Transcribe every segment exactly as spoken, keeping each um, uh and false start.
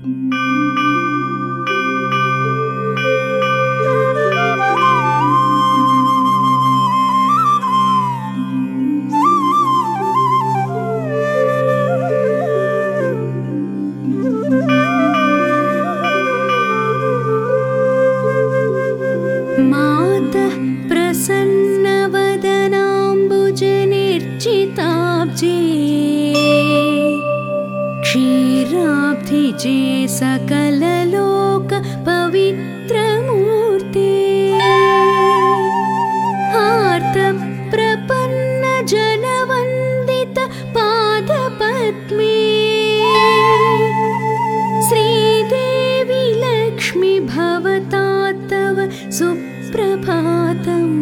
मातः प्रसन्नवदनाम्बुजनिर्जिताब्जे क्षीराब्धिजे सकललोक पवित्रमूर्ते आर्तप्रपन्नजनवन्दित पादपद्मे श्रीदेवी लक्ष्मी भवता तव सुप्रभातम्।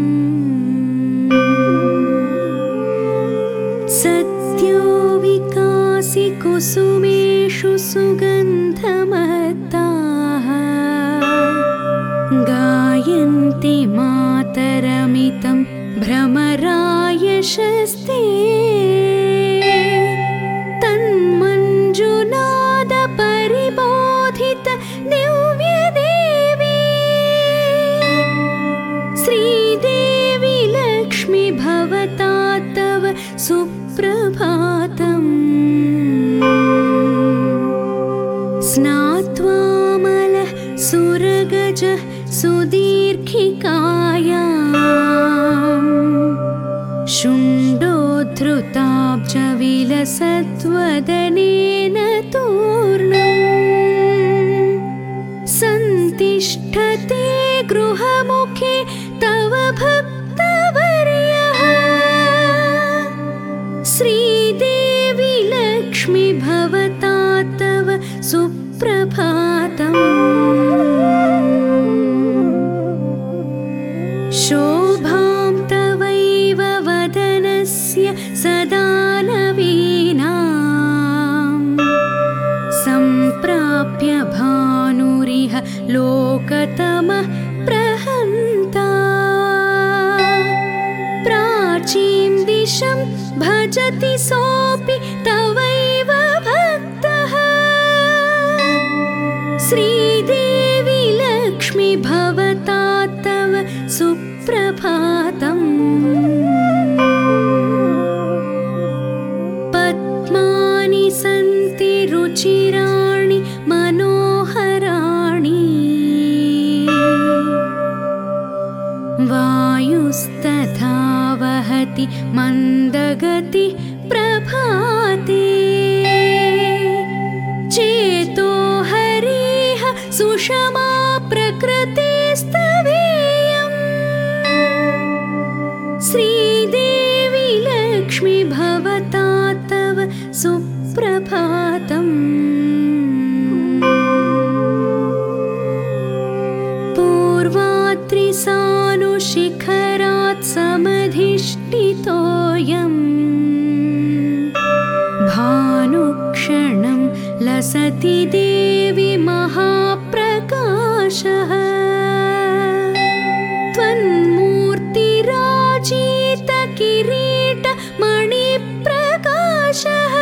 सद्यो विकासि कुसुमेषु सुगन्धमत्ताः गायन्ति मातरमितं भ्रमरायशस्ते तन्मञ्जुनाद परिबोधित दिव्यदेवी श्रीदेवी लक्ष्मी भवता तव सुप्रभातम्। स्नात्वामलः सुरगजः सुदीर्घिकायाम् शुण्डोद्धृताब्जविलसद्वदनेन तूर्णम् सन्तिष्ठते गृहमुखे तव भक्तवर्यः श्रीदेवी लक्ष्मी भवता तव सुप्रभातम्। शोभां तवैव वदनस्य सदा नवीनाम् सम्प्राप्य भानुरिह लोकतमः प्रहन्ता प्राचीं दिशं भजति सोऽपि तवैव भक्तः श्रीदेवी लक्ष्मी भवता तव सुप्रभातम्। पद्मानि सन्ति रुचिराणि मनोहराणि वायुस्तथा वहति मन्दगति प्रभाते चेतो हरिः सुषमा प्रकृतिस्तवेयम् श्रीदेवी लक्ष्मी भवता तव सुप्रभातम्। पूर्वात्रिसानुशिखरात् समधिष्ठितोऽयम् भानुक्षणं लसति देवी महाप्रकाशः त्वन्मूर्तिराजित किरीट मणिप्रकाशः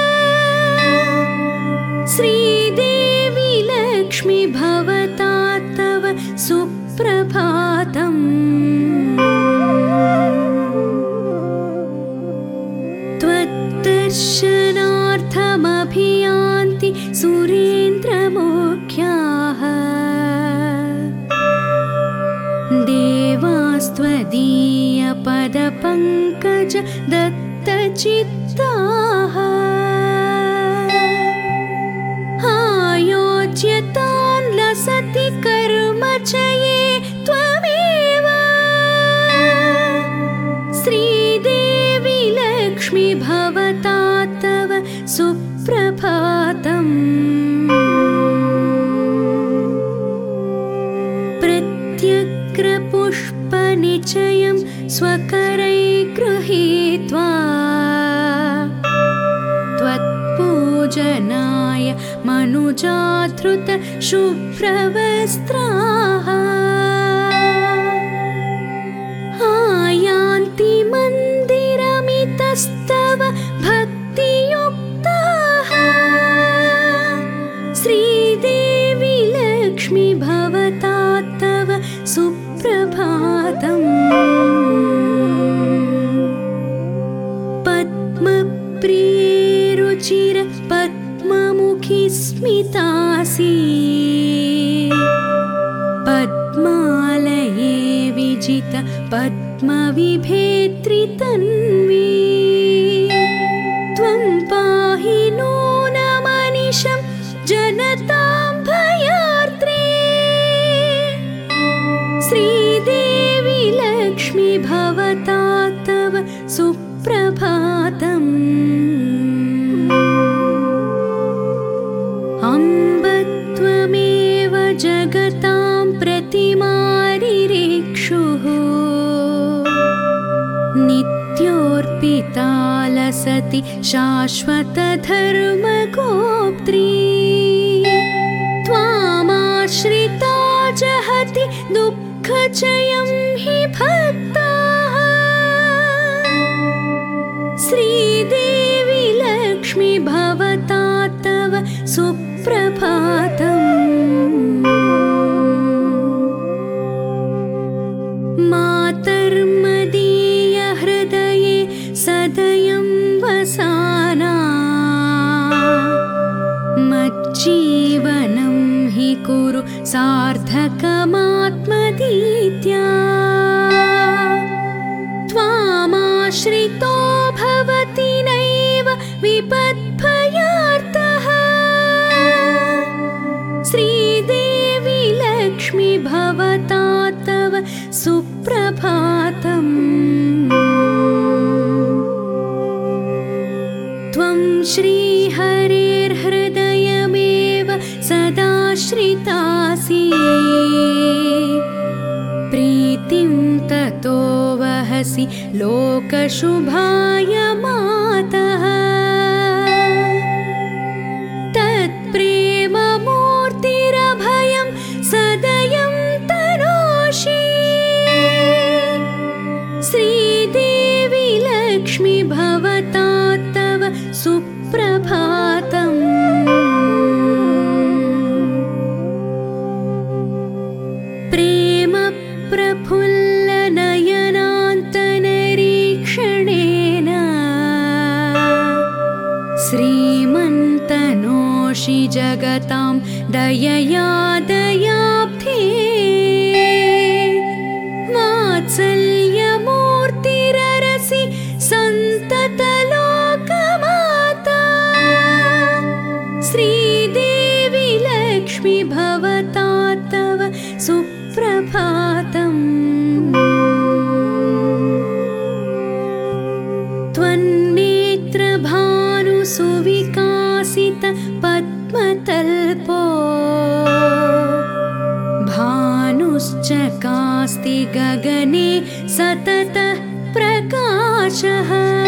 श्रीदेवी लक्ष्मी भवता तव सुप्रभातम्। त्वद्दर्शनार्थमभियान्ति सुरेन्द्रमुख्याः देवास्त्वदीयपदपङ्कज दत्तचित्ताः आयोज्यतान् लसति कर्मचये त्वमेव श्रीदेवी लक्ष्मी भवता तव सुप्रभातम्। प्रत्यग्रपुष्पनिचयं स्वकरैः गृहीत्वा त्वत्पूजनाय मनुजाधृत शुभ्रवस्त्राः आयान्ति मन्दिरमितस्तव भक्तियुक्ताः श्री विस्मितासि पद्मालये विजित पद्मविभेत्रि तन्वी त्वं पाहि नूनमनिशं जनतां भयार्त्रे श्रीदेवी लक्ष्मी भवता तव सुप्रभातम् अम्ब त्वमेव जगतां प्रतिमारिरेक्षुः नित्योऽर्पिता लसति शाश्वतधर्मगोप्त्री त्वामाश्रिता जहति दुःखचयं हि भक्ताः श्रीदेवी लक्ष्मी भवता तव सुप्रभातम् मातर्मदीय हृदये सदयं वसाना मज्जीवनं हि कुरु सार्थकमात्मदीत्या त्वामाश्रितो भवति नैव विपद्भयार्तः श्रीदेवी लक्ष्मी भवता तव सुप्रभातम् त्वं श्रीहरेर्हृदयमेव सदाश्रितासि प्रीतिं ततो वहसि लोकशुभाय मातः तत्प्रेममूर्तिरभयं सदयं तनोषि श्रीदेवी लक्ष्मी भवता तव सुप्रभातम् प्रेम प्रफुल्लनयनान्तनरीक्षणेन श्रीमन्तनोषि जगतां दयया दयाब्धे वात्सल्यमूर्तिररसि सन्ततलोकमाता श्रीदेवी लक्ष्मी भवता तव सुप्रभातम् त्वन्नेत्रभानुसुविकासित पद्मतल्पो भानुश्चकास्ति गगने सततः प्रकाशः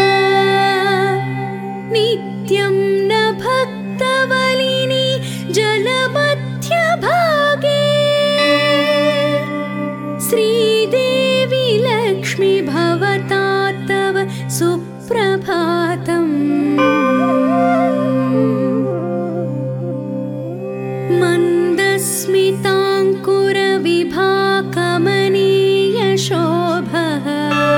नित्यं न भक्तवलिनी जलमध्यभागे श्रीदेवी लक्ष्मी भवता तव सुप्रभातम् मन्दस्मिताङ्कुरविभाकमनीयशोभः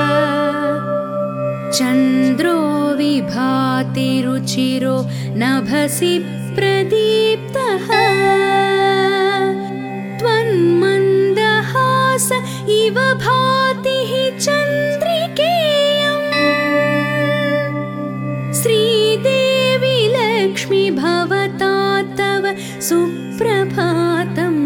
चन्द्रो विभाति रुचिरो नभसि प्रदीप्तः त्वन्मन्दहास इव भाति हि चन्द्रिकेयम् श्रीदेवी लक्ष्मी भवता तव सुप्रभातम्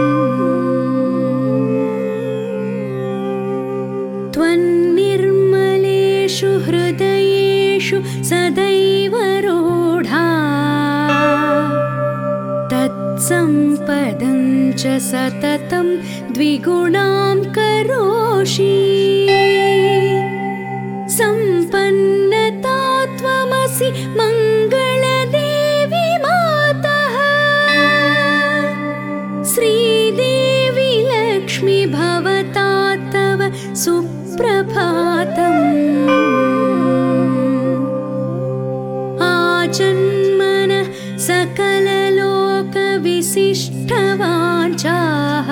त्वन्निर्मलेषु हृदयेषु सदैव रूढा तत्सम्पदं च सततं द्विगुणां करोषि सम्पन्नता त्वमसि मङ्गलदेवी मातः श्रीदेवी लक्ष्मी भवता तव सुप्रभातम् आजन्मनः सकललोकविशिष्टवाञ्छाः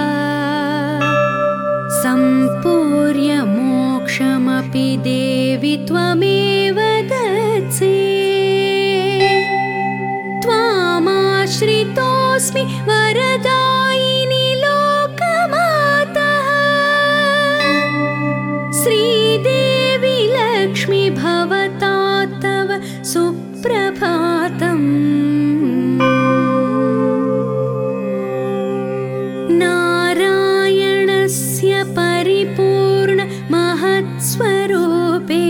सम्पूर्य मोक्षमपि देवि त्वमेव दत्से त्वामाश्रितो त्वमाश्रितोऽस्मि वरदायिनि लोकमातः श्रीदेवी लक्ष्मी भवता तव सुप्रभातम् नारायणस्य परिपूर्ण महत्स्वरूपे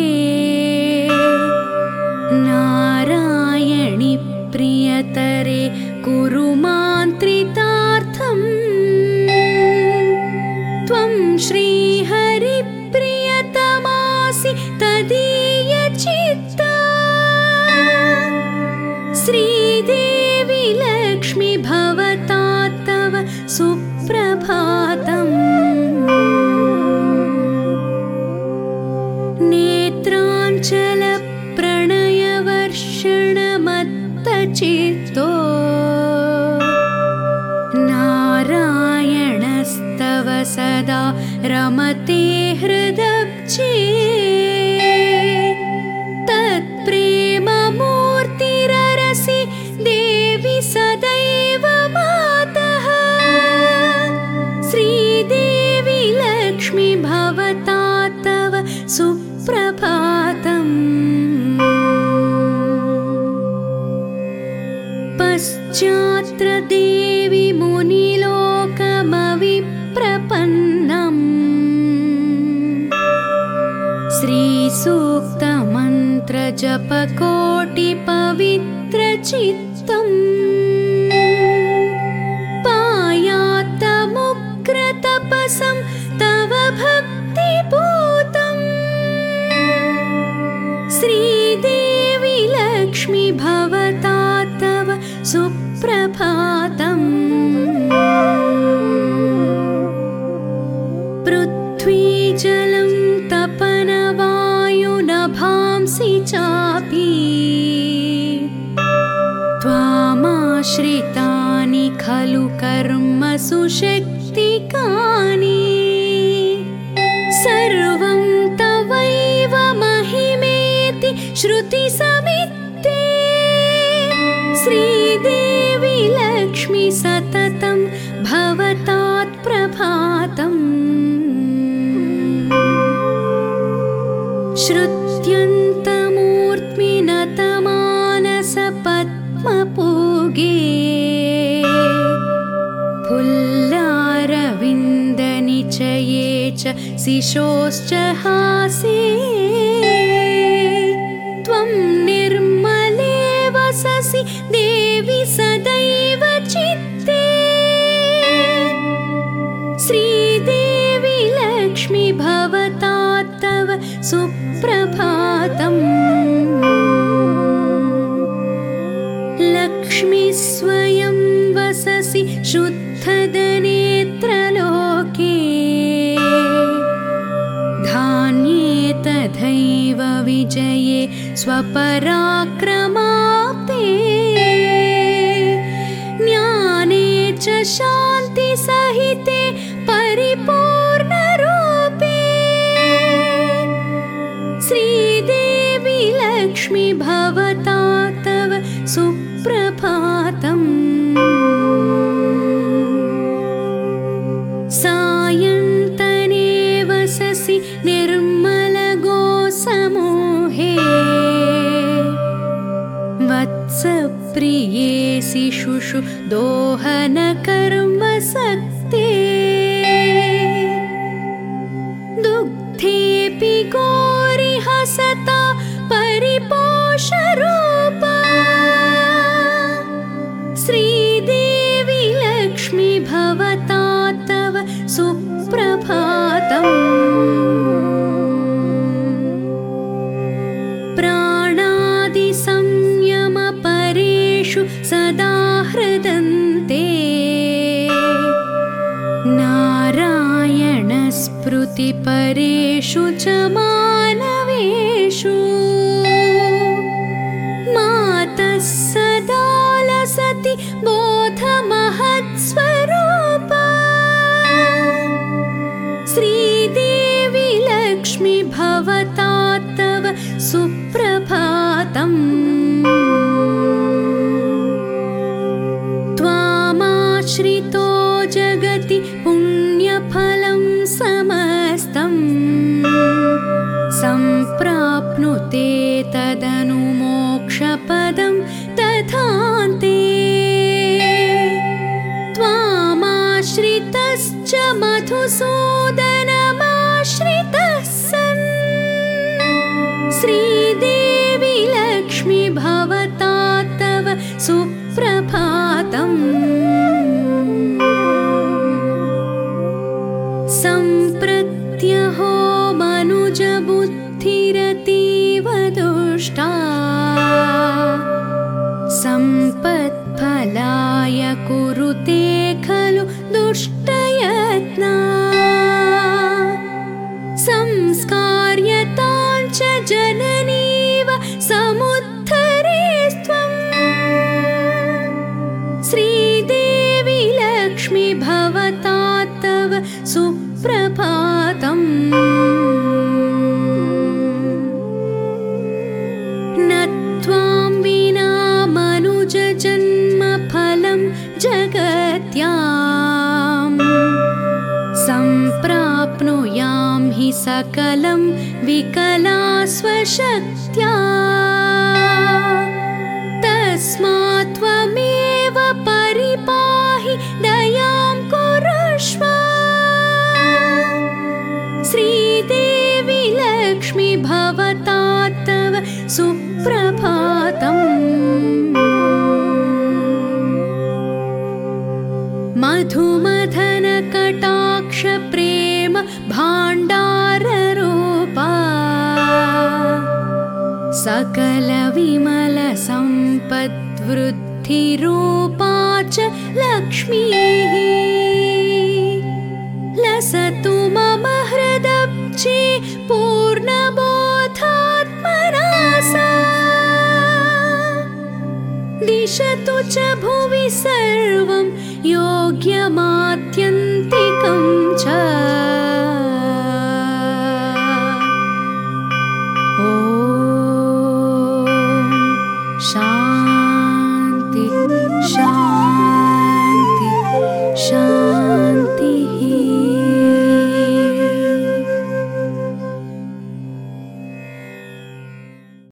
नारायणि प्रियतरे कुरु मान्त्रितार्थम् त्वं श्रीहरिप्रियतमासि तदीयचित्ता श्रीदेवी लक्ष्मी भवता तव सुप्रभातम् नेत्राञ्चलप्रणयवर्षणमत्तचित्तो नारायणस्तव सदा रमते हृदब्जे तत्प्रेममूर्तिररसि देवि सदैव मातः श्रीदेवी लक्ष्मी भवता तव सुप्रभातम् पश्चात्र देवी मुनिलोकमविप्रपन्नम् श्रीसूक्तमन्त्रजपकोटिपवित्रचित्तम् पायात्तमुग्रतपसं तव भक्तिपूतम् श्रीदेवी लक्ष्मी भवता तव सुप्रभातम् पृथ्वी जलं तपनवायुनभांसि चापि त्वामाश्रितानि खलु कर्मसु शक्तिकानि सर्वं तवैव महिमेति श्रुतिसमित्ते श्रीदेवी लक्ष्मी सततं भवतात्प्रभातम् श्रुत्यन्तमूर्ध्मिनतमानसपद्मपूगे फुल्लारविन्दनिचये च शिशोश्च हासे त्वं निर्मले वससि देवि सदैव चित्ते श्रीदेवी लक्ष्मी भवता तव सुप्रभातम् लक्ष्मी स्वयं वससि शुद्धदनेत्रलोके धान्ये तथैव विजये स्वपराक्रमाप्ते ज्ञाने च शान्तिसहिते परिपूर्णरूपे श्रीदेवी लक्ष्मी भवता तव सुप्रभातम् सायन्तने वससि निर्मलगोसमूहे वत्सप्रिये शिशुषु दोहनकर्मसक्ते दुग्धेऽपि गौरिहसता परिपोषरूपा श्रीदेवी लक्ष्मी भवता तव सुप्रभातम् प्राणादिसंयमपरेषु सदा हृदन्ते नारायणस्मृतिपरेषु च मानवेषु मातः सदा लसति बोधमहत्स्वरूपा श्रीदेवी लक्ष्मी भवता तव सुप्रभातम् त्वामाश्रितो जगति पुण्यफलं समस्तम् सम्प्राप्नुते तदनु मोक्षपदं तथान्ते त्वामाश्रितश्च मधुसूदनमाश्रितः सन् श्रीदेवी लक्ष्मी भवता तव सुप्रभातम् सम्प्रत्यहो मनुजबुद्धिरतीव दुष्टा सम्पत्फलाय कुरुते खलु दुष्टयत्ना संस्कार्यतां च जननीव समुद्धरेस्त्वम् श्रीदेवी लक्ष्मी भवता तव सुप्रभातम् न त्वां विना मनुजजन्मफलं जगत्याम् सम्प्राप्नुयां हि सकलं विकला स्वशक्त्या तस्मात् त्वमेव परिपाहि दयां कुरुष्व श्रीदेवी लक्ष्मी भवता तव सुप्रभातम् मधुमथनकटाक्ष प्रेम भाण्डाररूपा सकलविमल सम्पद्वृद्धिरूपा च लक्ष्मीः लसतु मम हृदब्जे पूर्णबोधात्मना सा दिशतु च भुवि सर्वं योग्यमात्यन्तिकं च